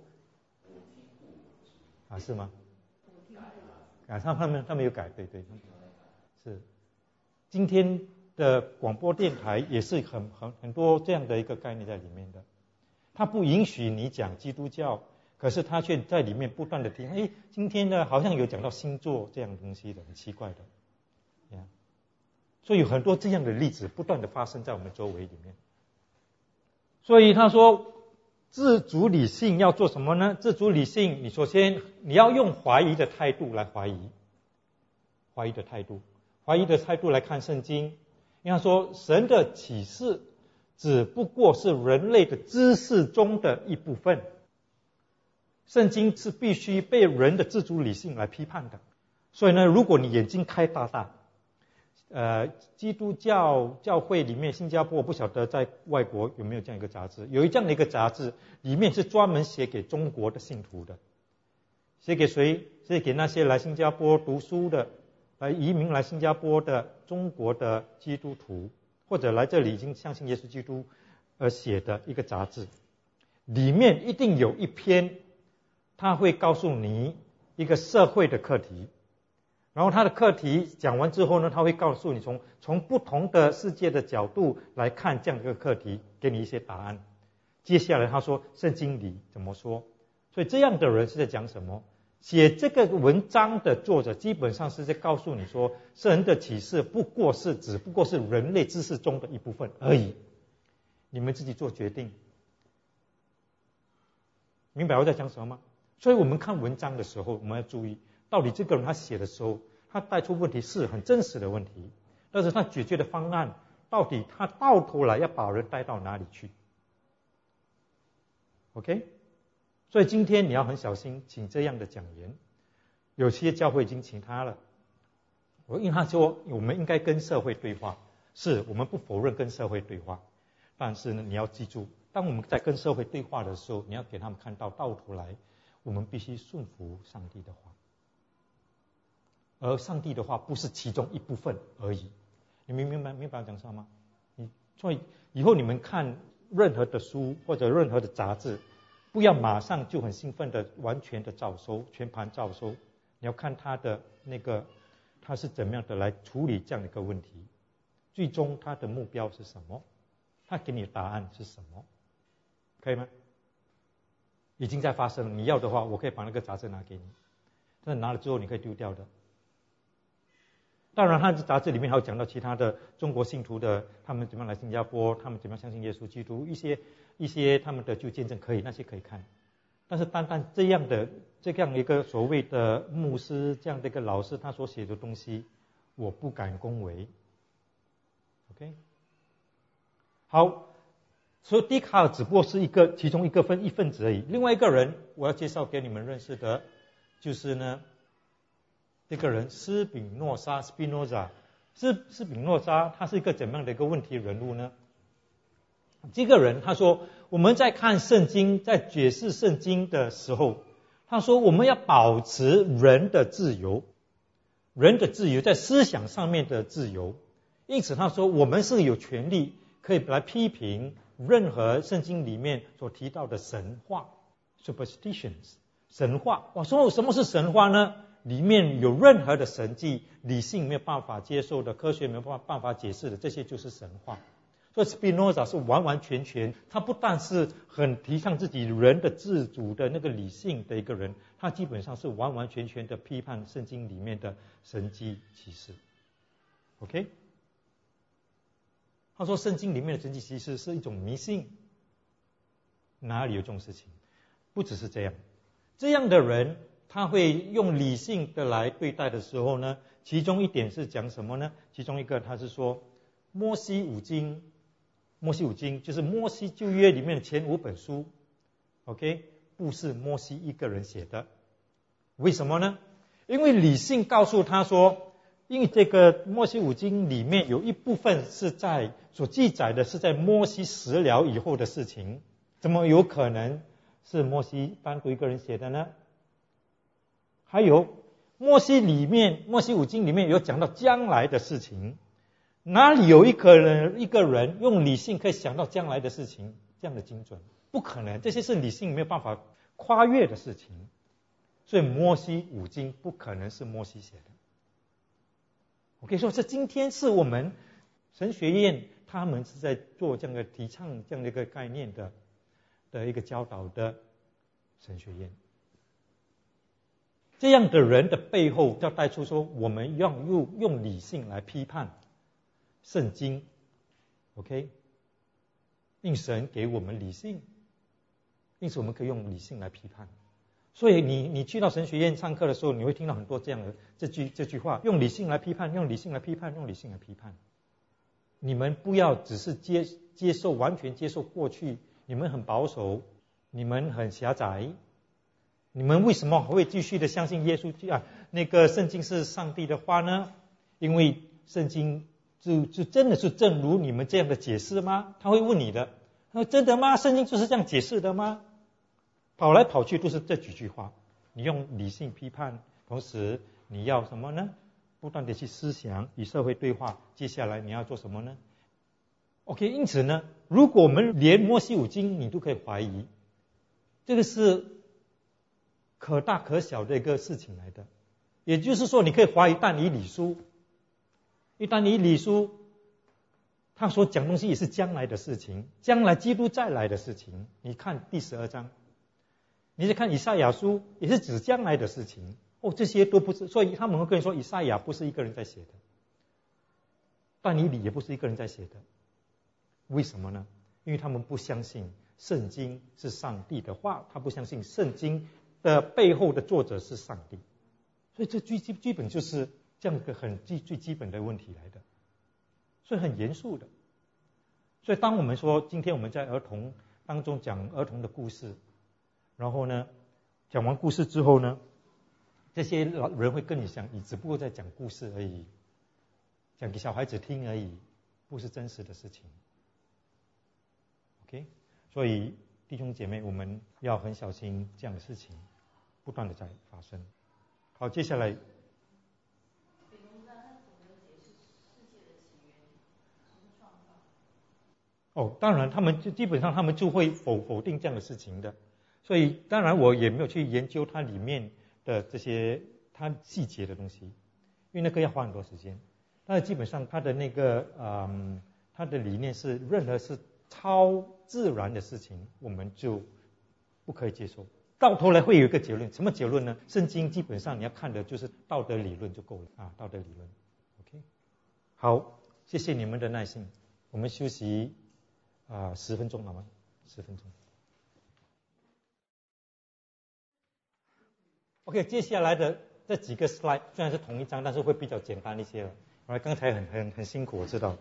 啊，是吗？啊，他他们他们有改，对对，是。今天的广播电台也是很很很多这样的一个概念在里面的。他不允许你讲基督教，可是他却在里面不断的听，哎，今天呢好像有讲到星座这样的东西的，很奇怪的。Yeah. 所以有很多这样的例子不断的发生在我们周围里面。所以他说， 自主理性要做什么呢？自主理性，你首先你要用怀疑的态度来怀疑，怀疑的态度，怀疑的态度来看圣经。应该说，神的启示只不过是人类的知识中的一部分。圣经是必须被人的自主理性来批判的。所以呢，如果你眼睛开大大，呃，基督教教会里面，新加坡我不晓得在外国有没有这样一个杂志，有一这样的一个杂志，里面是专门写给中国的信徒的。写给谁？写给那些来新加坡读书的，来移民来新加坡的中国的基督徒，或者来这里已经相信耶稣基督而写的一个杂志。里面一定有一篇，他会告诉你一个社会的课题。然后他的课题讲完之后呢，他会告诉你从从不同的世界的角度来看这样一个课题，给你一些答案。接下来他说圣经里怎么说，所以这样的人是在讲什么？写这个文章的作者基本上是在告诉你说，神的启示不过是只不过是人类知识中的一部分而已，你们自己做决定。明白我在讲什么吗？所以我们看文章的时候，我们要注意到底这个人他写的时候，他带出问题是很真实的问题，但是他解决的方案到底他到头来要把人带到哪里去 ？OK， 所以今天你要很小心请这样的讲员，有些教会已经请他了。我因为他说我们应该跟社会对话，是我们不否认跟社会对话，但是呢，你要记住，当我们在跟社会对话的时候，你要给他们看到到头来我们必须顺服上帝的话。而上帝的话不是其中一部分而已，你明明白明白我讲什么吗？你所以以后你们看任何的书或者任何的杂志，不要马上就很兴奋的完全的照收，全盘照收。你要看他的那个他是怎么样的来处理这样的一个问题，最终他的目标是什么，他给你的答案是什么，可以吗？已经在发生了，你要的话我可以把那个杂志拿给你，但是拿了之后你可以丢掉的。当然他的杂志里面还有讲到其他的中国信徒的，他们怎么样来新加坡，他们怎么样相信耶稣基督，一些一些他们的就见证可以，那些可以看。但是单单这样的这样一个所谓的牧师，这样的一个老师他所写的东西，我不敢恭维。 OK， 好，所以笛卡尔只不过是一个其中一个分一分子而已。另外一个人我要介绍给你们认识的就是呢这个人斯宾诺莎 Spinoza。 斯斯宾诺莎他是一个怎么样的一个问题人物呢？这个人他说我们在看圣经，在解释圣经的时候，他说我们要保持人的自由，人的自由在思想上面的自由。因此他说我们是有权利可以来批评任何圣经里面所提到的神话 superstitions 神话。我说什么是神话呢？里面有任何的神迹，理性没有办法接受的，科学没有办法解释的，这些就是神话。所以 Spinoza 是完完全全，他不但是很提倡自己人的自主的那个理性的一个人，他基本上是完完全全的批判圣经里面的神迹奇事。 OK， 他说圣经里面的神迹奇事是一种迷信，哪里有这种事情？不只是这样，这样的人他会用理性的来对待的时候呢，其中一点是讲什么呢？其中一个他是说摩西五经，摩西五经就是摩西旧约里面的前五本书 OK， 不是摩西一个人写的。为什么呢？因为理性告诉他说，因为这个摩西五经里面有一部分是在所记载的是在摩西死了以后的事情，怎么有可能是摩西单独一个人写的呢？还有摩西里面摩西五经里面有讲到将来的事情，哪里有一个人一个人用理性可以想到将来的事情这样的精准？不可能，这些是理性没有办法跨越的事情。所以摩西五经不可能是摩西写的。我可以说这今天是我们神学院他们是在做这样的提倡这样的一个概念的的一个教导的神学院。这样的人的背后要带出说，我们要用用理性来批判圣经 OK， 因神给我们理性， 因此我们可以用理性来批判。所以你你去到神学院上课的时候，你会听到很多这样的这句这句话，用理性来批判，用理性来批判，用理性来批判。你们不要只是接接受完全接受过去，你们很保守，你们很狭窄，你们为什么会继续的相信耶稣啊？那个圣经是上帝的话呢？因为圣经就就真的是正如你们这样的解释吗？他会问你的，他说真的吗？圣经就是这样解释的吗？跑来跑去都是这几句话。你用理性批判，同时你要什么呢？不断的去思想，与社会对话。接下来你要做什么呢 ？OK， 因此呢，如果我们连摩西五经你都可以怀疑，这个是可大可小的一个事情来的。也就是说，你可以怀疑但以理书，因为但以理书他所讲东西也是将来的事情，将来基督再来的事情。你看第十二章，你再看以赛亚书，也是指将来的事情。哦，这些都不是，所以他们会跟你说，以赛亚不是一个人在写的，但以理也不是一个人在写的。为什么呢？因为他们不相信圣经是上帝的话，他不相信圣经的背后的作者是上帝。所以这最基基本就是这样一个很最最基本的问题来的，所以很严肃的。所以当我们说今天我们在儿童当中讲儿童的故事，然后呢讲完故事之后呢，这些老人会跟你讲，你只不过在讲故事而已，讲给小孩子听而已，不是真实的事情。OK， 所以弟兄姐妹，我们要很小心这样的事情不断的在发生。好，接下来。哦，当然，他们就基本上他们就会否否定这样的事情的。所以，当然我也没有去研究它里面的这些它细节的东西，因为那个要花很多时间。但是基本上它的那个嗯，它的理念是，任何是超自然的事情，我们就不可以接受。到头来会有一个结论，什么结论呢？圣经基本上你要看的就是道德理论就够了啊，道德理论。OK， 好，谢谢你们的耐心，我们休息啊十分钟好吗？十分钟。OK， 接下来的这几个 slide 虽然是同一张，但是会比较简单一些了。我刚才很很很辛苦，我知道。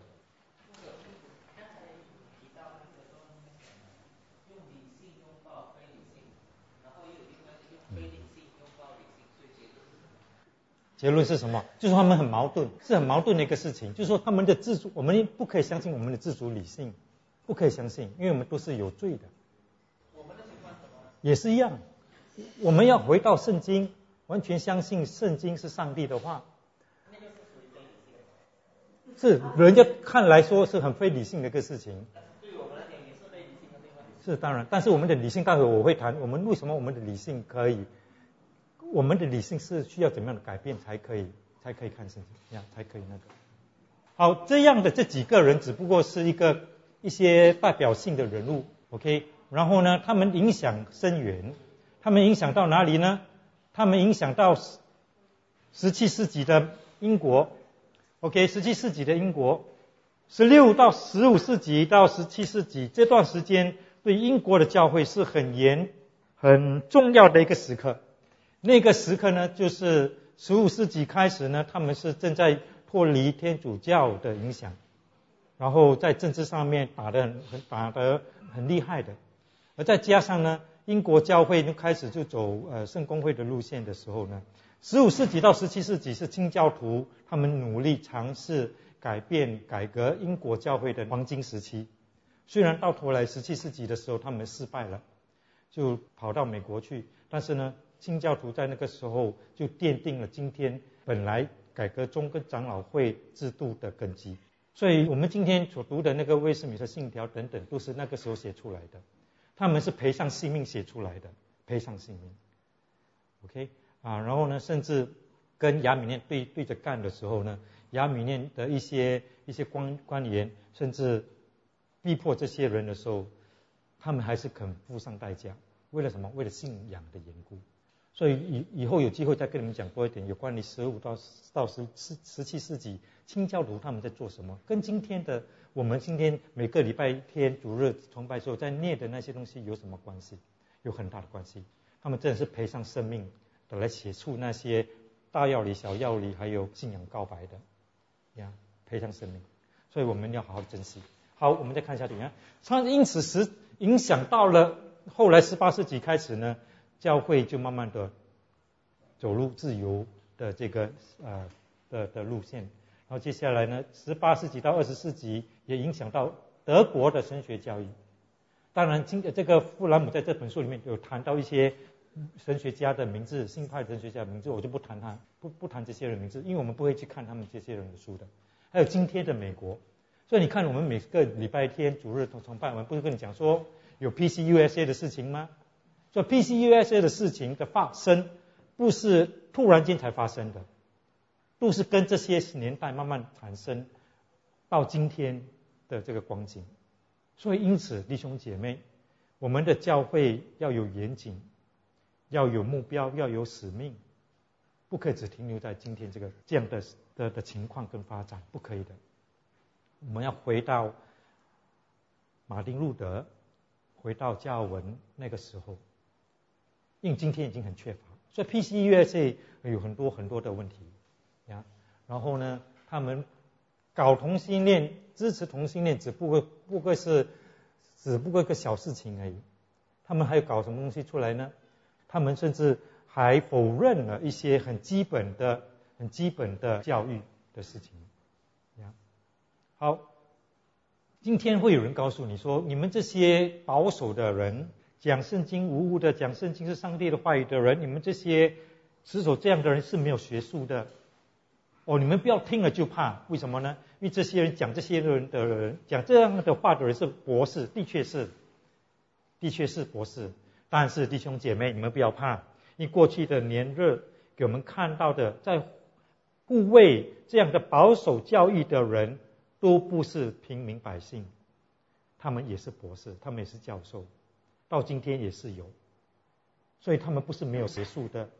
结论是什么？就是他们很矛盾，是很矛盾的一个事情。就是说他们的自主，我们不可以相信我们的自主理性，不可以相信，因为我们都是有罪的。我们的情况怎么？也是一样，我们要回到圣经，完全相信圣经是上帝的话。那个是属于非理性的。是，人家看来说是很非理性的一个事情。对我们来讲也是非理性的，对吗？是当然，但是我们的理性，待会我会谈，我们为什么我们的理性可以。我们的理性是需要怎么样的改变才可以才可以看圣经呀，才可以那个。好，这样的这几个人只不过是一个一些代表性的人物 ，OK。然后呢，他们影响深远，他们影响到哪里呢？他们影响到十七世纪的英国 ，OK， 十七世纪的英国，十六到十五世纪到十七世纪这段时间，对英国的教会是很严很重要的一个时刻。那个时刻呢，就是十五世纪开始呢，他们是正在脱离天主教的影响，然后在政治上面打得很很打得很厉害的，而再加上呢，英国教会就开始就走呃圣公会的路线的时候呢，十五世纪到十七世纪是清教徒他们努力尝试改变改革英国教会的黄金时期，虽然到头来十七世纪的时候他们失败了，就跑到美国去，但是呢。清教徒在那个时候就奠定了今天本来改革宗跟长老会制度的根基，所以我们今天所读的那个威斯敏斯特信条等等都是那个时候写出来的，他们是赔上性命写出来的，赔上性命 OK 啊，然后呢甚至跟亚米念对对着干的时候呢，亚米念的一些一些官官员甚至逼迫这些人的时候，他们还是肯付上代价，为了什么？为了信仰的缘故。所以以以后有机会再跟你们讲多一点有关于十五到到十十七世纪清教徒他们在做什么，跟今天的我们今天每个礼拜天主日崇拜时候在念的那些东西有什么关系？ 有很大的关系。他们真的是赔上生命的来写出那些大要理、小要理，还有信仰告白的，呀，赔上生命，所以我们要好好珍惜。好，我们再看下去，你看，它因此使影响到了后来十八世纪开始呢，教会就慢慢的走入自由的这个呃的的路线。然后接下来呢，十八世纪到二十世纪也影响到德国的神学教育。当然，今这个富兰姆在这本书里面有谈到一些神学家的名字，新派神学家的名字，我就不谈他，不不谈这些人名字，因为我们不会去看他们这些人的书的。还有今天的美国，所以你看我们每个礼拜天主日崇拜，我们不是跟你讲说有 P C U S A 的事情吗？所以 P C U S A 的事情的发生，不是突然间才发生的，都是跟这些年代慢慢产生到今天的这个光景。所以因此弟兄姐妹，我们的教会要有严谨，要有目标，要有使命，不可以只停留在今天这个这样的的的情况跟发展，不可以的。我们要回到马丁路德，回到加尔文那个时候，因为今天已经很缺乏，所以 P C U S A 有很多很多的问题呀。然后呢，他们搞同性恋，支持同性恋，只不过不过是只不过一个小事情而已。他们还有搞什么东西出来呢？他们甚至还否认了一些很基本的、很基本的教育的事情。好，今天会有人告诉你说，你们这些保守的人，讲圣经无误的，讲圣经是上帝的话语的人，你们这些持守这样的人是没有学术的。哦，你们不要听了就怕，为什么呢？因为这些人讲这些人的人，讲这样的话的人是博士，的确是，的确是博士。但是弟兄姐妹，你们不要怕，因为过去的年日给我们看到的，在护卫这样的保守教育的人，都不是平民百姓，他们也是博士，他们也是教授，到今天也是有，所以他们不是没有学术的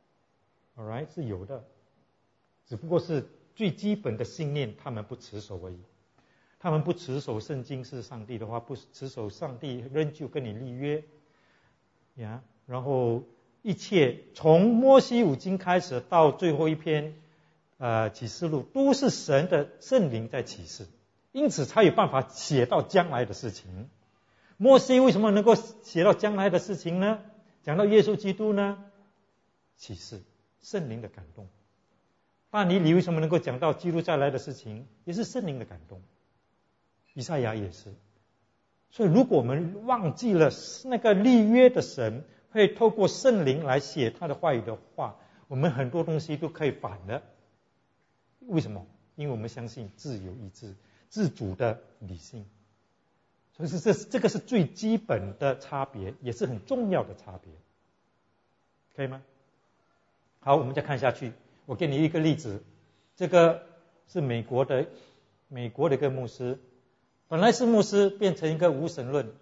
，all right 是有的，只不过是最基本的信念他们不持守而已。他们不持守圣经是上帝的话，不持守上帝仍旧跟你立约呀。然后一切从摩西五经开始到最后一篇呃启示录，都是神的圣灵在启示，因此才有办法写到将来的事情。摩西为什么能够写到将来的事情呢？讲到耶稣基督呢？启示，圣灵的感动。但尼里为什么能够讲到基督再来的事情？也是圣灵的感动。以赛亚也是。所以如果我们忘记了那个立约的神会透过圣灵来写他的话语的话，我们很多东西都可以反了。为什么？因为我们相信自由意志、自主的理性。所以这这个是最基本的差别，也是很重要的差别。可以吗？好，我们再看下去。我给你一个例子，这个是美国的美国的一个牧师，本来是牧师，变成一个无神论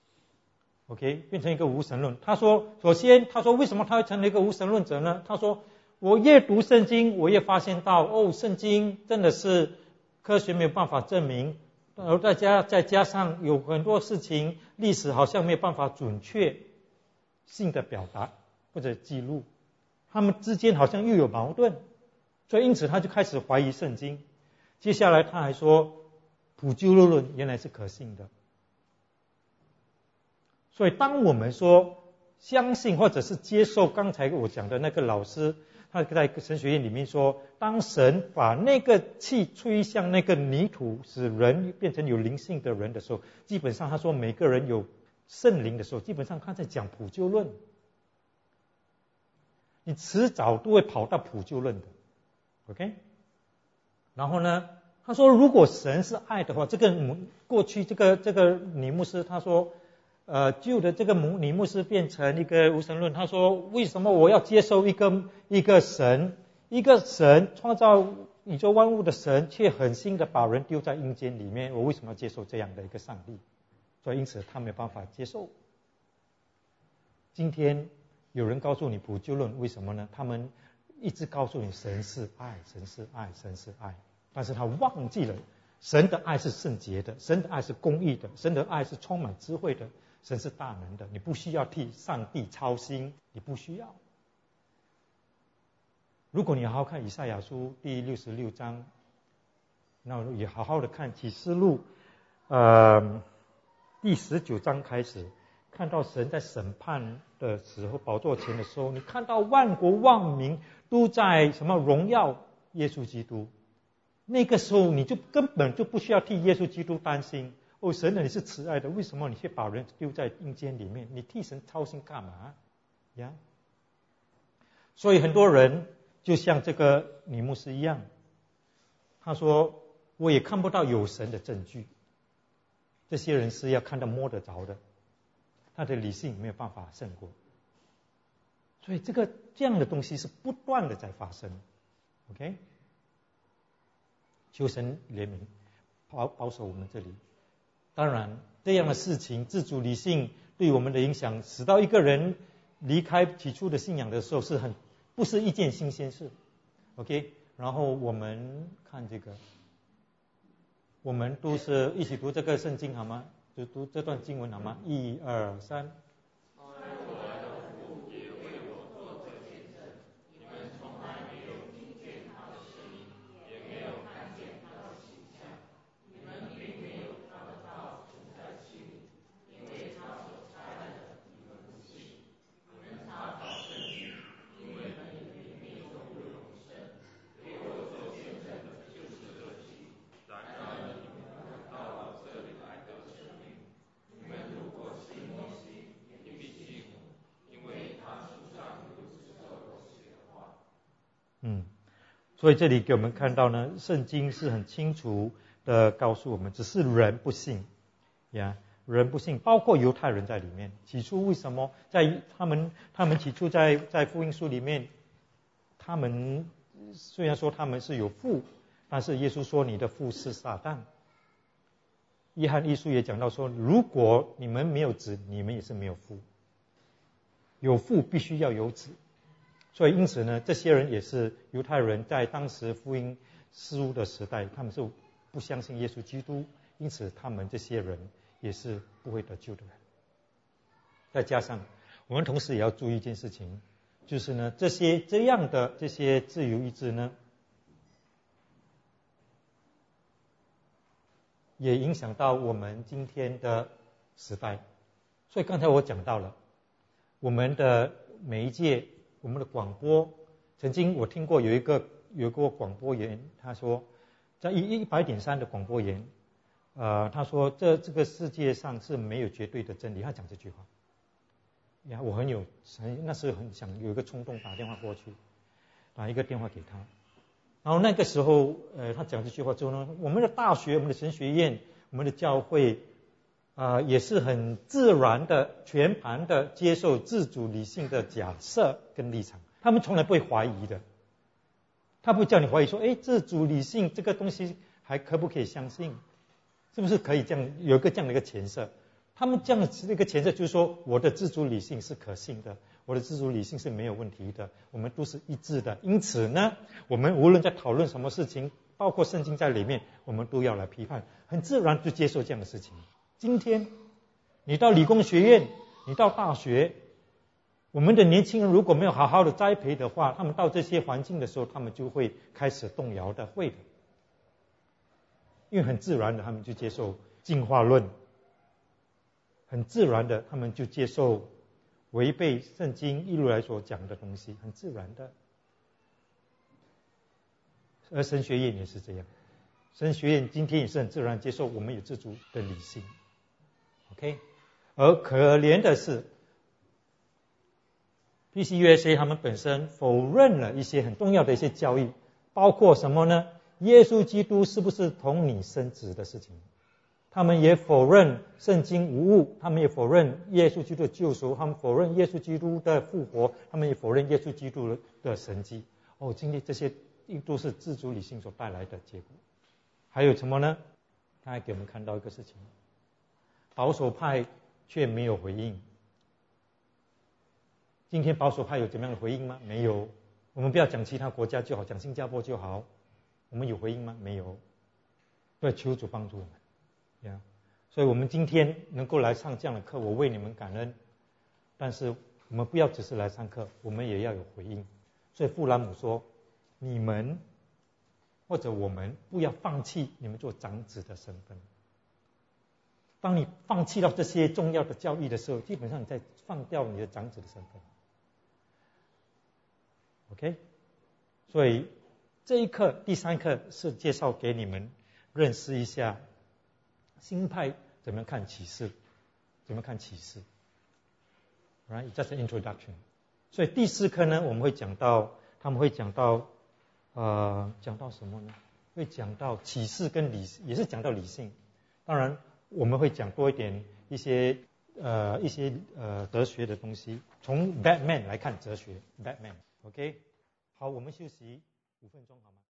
，OK， 变成一个无神论。他说，首先他说为什么他会成为一个无神论者呢？他说，我越读圣经，我越发现到，哦，圣经真的是科学没有办法证明，然后再加再加上有很多事情，历史好像没有办法准确性的表达或者记录。他们之间好像又有矛盾，所以因此他就开始怀疑圣经。接下来他还说普救论原来是可信的。所以当我们说相信或者是接受刚才我讲的那个老师，他在神学院里面说，当神把那个气吹向那个泥土，使人变成有灵性的人的时候，基本上他说每个人有圣灵的时候，基本上他在讲普救论。你迟早都会跑到普救论的 ，OK？ 然后呢，他说如果神是爱的话，这个过去这个这个女牧师他说，呃，旧的这个女牧师变成一个无神论，他说为什么我要接受一个一个神，一个神创造宇宙万物的神，却狠心的把人丢在阴间里面，我为什么要接受这样的一个上帝？所以因此他没有办法接受。今天有人告诉你普救论，为什么呢？他们一直告诉你神是爱，神是爱，神是爱，但是他忘记了神的爱是圣洁的，神的爱是公义的，神的爱是充满智慧的， 神是大能的，你不需要替上帝操心，你不需要。如果你好好看以赛亚书第六十六章，那也好好的看启示录，呃，第十九章开始，看到神在审判的时候，宝座前的时候，你看到万国万民都在什么荣耀耶稣基督，那个时候你就根本就不需要替耶稣基督担心。哦，神啊，你是慈爱的，为什么你却把人丢在阴间里面？你替神操心干嘛呀？所以很多人就像这个女牧师一样，他说我也看不到有神的证据。这些人是要看到摸得着的，他的理性没有办法胜过。所以这个这样的东西是不断的在发生。OK， 求神怜悯，保保守我们这里。当然，这样的事情，自主理性对我们的影响，使到一个人离开起初的信仰的时候，是很不是一件新鲜事。OK， 然后我们看这个，我们都是一起读这个圣经好吗？就读这段经文好吗？一二三。嗯，所以这里给我们看到呢，圣经是很清楚的告诉我们，只是人不信呀，人不信，包括犹太人在里面。起初为什么在他们他们起初在在福音书里面，他们虽然说他们是有父，但是耶稣说你的父是撒旦。约翰一书也讲到说，如果你们没有子，你们也是没有父。有父必须要有子。所以因此呢，这些人也是犹太人，在当时福音书的时代，他们是不相信耶稣基督，因此他们这些人也是不会得救的人。再加上我们同时也要注意一件事情，就是呢，这些这样的这些自由意志呢，也影响到我们今天的时代。所以刚才我讲到了我们的媒介，我们的广播，曾经我听过有一个有一个广播员，他说，在一一百点三的广播员，呃，他说这这个世界上是没有绝对的真理，他讲这句话。呀，我很有很那时候很想有一个冲动打电话过去，打一个电话给他。然后那个时候，呃，他讲这句话之后呢，我们的大学、我们的神学院、我们的教会，啊、呃，也是很自然的、全盘的接受自主理性的假设跟立场。他们从来不会怀疑的，他不会叫你怀疑说，哎，自主理性这个东西还可不可以相信？是不是可以这样有一个这样的一个前设？他们这样的一个前设就是说，我的自主理性是可信的，我的自主理性是没有问题的，我们都是一致的。因此呢，我们无论在讨论什么事情，包括圣经在里面，我们都要来批判，很自然就接受这样的事情。今天你到理工学院，你到大学，我们的年轻人如果没有好好的栽培的话，他们到这些环境的时候，他们就会开始动摇的，会的。因为很自然的，他们就接受进化论，很自然的，他们就接受违背圣经一路来所讲的东西，很自然的。而神学院也是这样，神学院今天也是很自然接受我们有自主的理性。OK， 而可怜的是 P C U S A 他们本身否认了一些很重要的一些教义，包括什么呢？耶稣基督是不是同你生殖的事情？他们也否认圣经无误，他们也否认耶稣基督的救赎，他们否认耶稣基督的复活，他们也否认耶稣基督的神迹。哦，今天这些都是自主理性所带来的结果。还有什么呢？他还给我们看到一个事情，保守派却没有回应。今天保守派有怎么样的回应吗？没有。我们不要讲其他国家就好，讲新加坡就好。我们有回应吗？没有。对，求主帮助我们。Yeah. 所以我们今天能够来上这样的课，我为你们感恩。但是我们不要只是来上课，我们也要有回应。所以富兰姆说，你们或者我们不要放弃你们做长子的身份。当你放弃到这些重要的教义的时候，基本上你在放掉你的长子的身份。OK， 所以这一课第三课是介绍给你们认识一下新派怎么看启示，怎么看启示。Right， that's an introduction。所以第四课呢，我们会讲到，他们会讲到，呃，讲到什么呢？会讲到启示跟理，也是讲到理性。当然，我们会讲多一点一些呃一些呃哲学的东西，从 Batman 来看哲学 ，Batman。OK， 好，我们休息五分钟好吗？